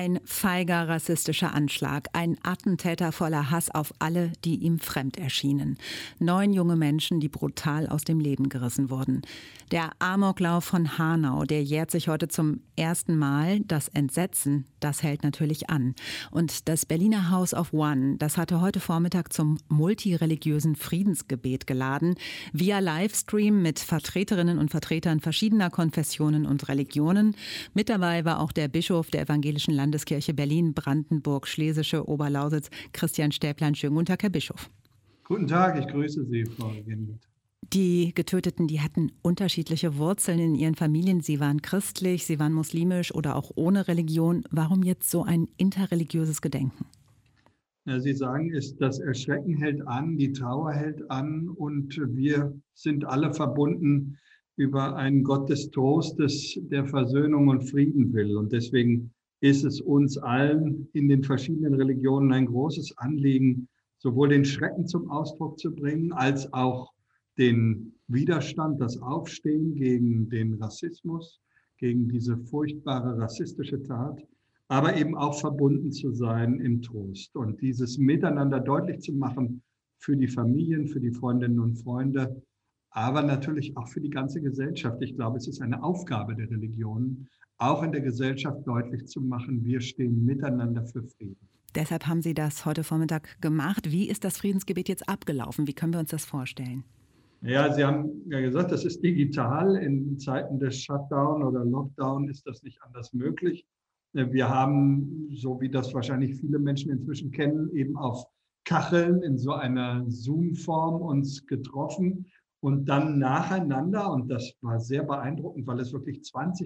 Ein feiger rassistischer Anschlag, ein Attentäter voller Hass auf alle, die ihm fremd erschienen. 9 junge Menschen, die brutal aus dem Leben gerissen wurden. Der Amoklauf von Hanau, der jährt sich heute zum ersten Mal. Das Entsetzen, das hält natürlich an. Und das Berliner House of One, das hatte heute Vormittag zum multireligiösen Friedensgebet geladen. Via Livestream mit Vertreterinnen und Vertretern verschiedener Konfessionen und Religionen. Mit dabei war auch der Bischof der Evangelischen Landeskirche Berlin, Brandenburg, Schlesische Oberlausitz, Christian Stäblein. Schönen guten Tag, Herr Bischof. Guten Tag, ich grüße Sie, Frau Gendt. Die Getöteten, die hatten unterschiedliche Wurzeln in ihren Familien. Sie waren christlich, sie waren muslimisch oder auch ohne Religion. Warum jetzt so ein interreligiöses Gedenken? Ja, Sie sagen, das Erschrecken hält an, die Trauer hält an und wir sind alle verbunden über einen Gott des Trostes, der Versöhnung und Frieden will. Und deswegen ist es uns allen in den verschiedenen Religionen ein großes Anliegen, sowohl den Schrecken zum Ausdruck zu bringen, als auch den Widerstand, das Aufstehen gegen den Rassismus, gegen diese furchtbare rassistische Tat, aber eben auch verbunden zu sein im Trost und dieses Miteinander deutlich zu machen für die Familien, für die Freundinnen und Freunde, aber natürlich auch für die ganze Gesellschaft. Ich glaube, es ist eine Aufgabe der Religionen, auch in der Gesellschaft deutlich zu machen, wir stehen miteinander für Frieden. Deshalb haben Sie das heute Vormittag gemacht. Wie ist das Friedensgebet jetzt abgelaufen? Wie können wir uns das vorstellen? Ja, Sie haben ja gesagt, das ist digital. In Zeiten des Shutdown oder Lockdown ist das nicht anders möglich. Wir haben, so wie das wahrscheinlich viele Menschen inzwischen kennen, eben auf Kacheln in so einer Zoom-Form uns getroffen und dann nacheinander, und das war sehr beeindruckend, weil es wirklich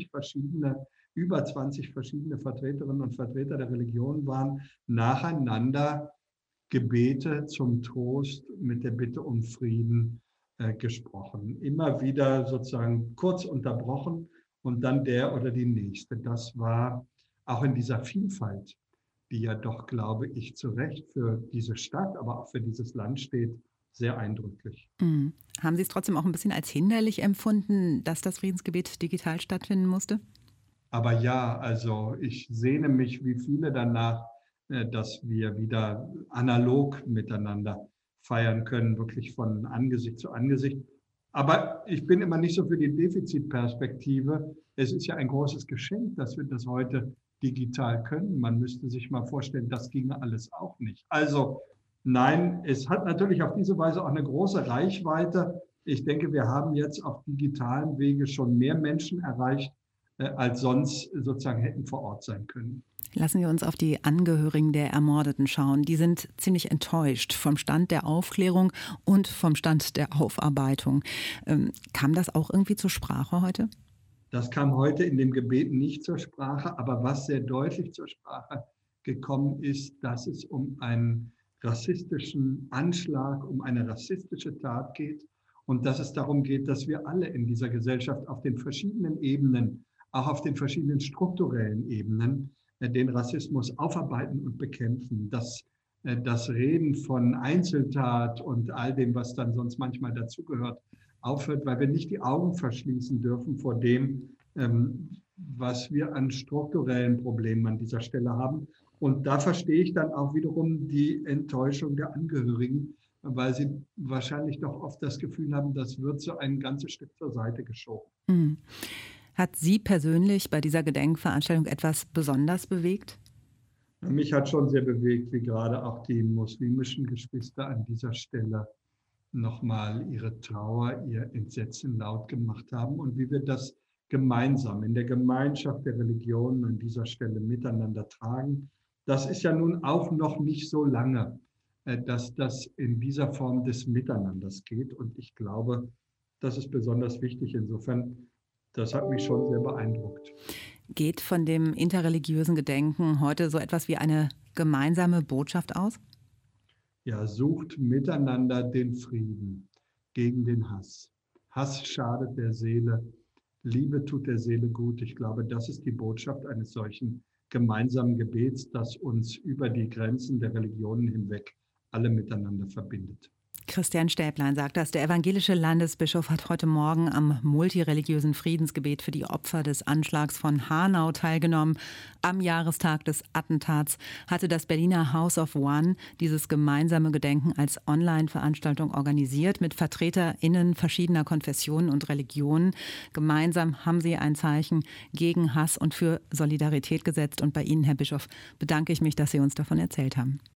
über 20 verschiedene Vertreterinnen und Vertreter der Religion waren, nacheinander Gebete zum Trost mit der Bitte um Frieden gesprochen. Immer wieder sozusagen kurz unterbrochen und dann der oder die nächste. Das war auch in dieser Vielfalt, die ja doch, glaube ich, zu Recht für diese Stadt, aber auch für dieses Land steht, sehr eindrücklich. Mhm. Haben Sie es trotzdem auch ein bisschen als hinderlich empfunden, dass das Friedensgebet digital stattfinden musste? Aber ja, also ich sehne mich wie viele danach, dass wir wieder analog miteinander feiern können, wirklich von Angesicht zu Angesicht. Aber ich bin immer nicht so für die Defizitperspektive. Es ist ja ein großes Geschenk, dass wir das heute digital können. Man müsste sich mal vorstellen, das ginge alles auch nicht. Also nein, es hat natürlich auf diese Weise auch eine große Reichweite. Ich denke, wir haben jetzt auf digitalen Wege schon mehr Menschen erreicht, als sonst sozusagen hätten vor Ort sein können. Lassen wir uns auf die Angehörigen der Ermordeten schauen. Die sind ziemlich enttäuscht vom Stand der Aufklärung und vom Stand der Aufarbeitung. Kam das auch irgendwie zur Sprache heute? Das kam heute in dem Gebet nicht zur Sprache, aber was sehr deutlich zur Sprache gekommen ist, dass es um einen rassistischen Anschlag, um eine rassistische Tat geht und dass es darum geht, dass wir alle in dieser Gesellschaft auf den verschiedenen Ebenen, auch auf den verschiedenen strukturellen Ebenen, den Rassismus aufarbeiten und bekämpfen. Dass das Reden von Einzeltat und all dem, was dann sonst manchmal dazugehört, aufhört, weil wir nicht die Augen verschließen dürfen vor dem, was wir an strukturellen Problemen an dieser Stelle haben. Und da verstehe ich dann auch wiederum die Enttäuschung der Angehörigen, weil sie wahrscheinlich doch oft das Gefühl haben, das wird so ein ganzes Stück zur Seite geschoben. Mhm. Hat Sie persönlich bei dieser Gedenkveranstaltung etwas besonders bewegt? Mich hat schon sehr bewegt, wie gerade auch die muslimischen Geschwister an dieser Stelle nochmal ihre Trauer, ihr Entsetzen laut gemacht haben und wie wir das gemeinsam in der Gemeinschaft der Religionen an dieser Stelle miteinander tragen. Das ist ja nun auch noch nicht so lange, dass das in dieser Form des Miteinanders geht. Und ich glaube, das ist besonders wichtig. Insofern, das hat mich schon sehr beeindruckt. Geht von dem interreligiösen Gedenken heute so etwas wie eine gemeinsame Botschaft aus? Ja, sucht miteinander den Frieden gegen den Hass. Hass schadet der Seele, Liebe tut der Seele gut. Ich glaube, das ist die Botschaft eines solchen gemeinsamen Gebets, das uns über die Grenzen der Religionen hinweg alle miteinander verbindet. Christian Stäblein sagt das. Der evangelische Landesbischof hat heute Morgen am multireligiösen Friedensgebet für die Opfer des Anschlags von Hanau teilgenommen. Am Jahrestag des Attentats hatte das Berliner House of One dieses gemeinsame Gedenken als Online-Veranstaltung organisiert mit VertreterInnen verschiedener Konfessionen und Religionen. Gemeinsam haben sie ein Zeichen gegen Hass und für Solidarität gesetzt. Und bei Ihnen, Herr Bischof, bedanke ich mich, dass Sie uns davon erzählt haben.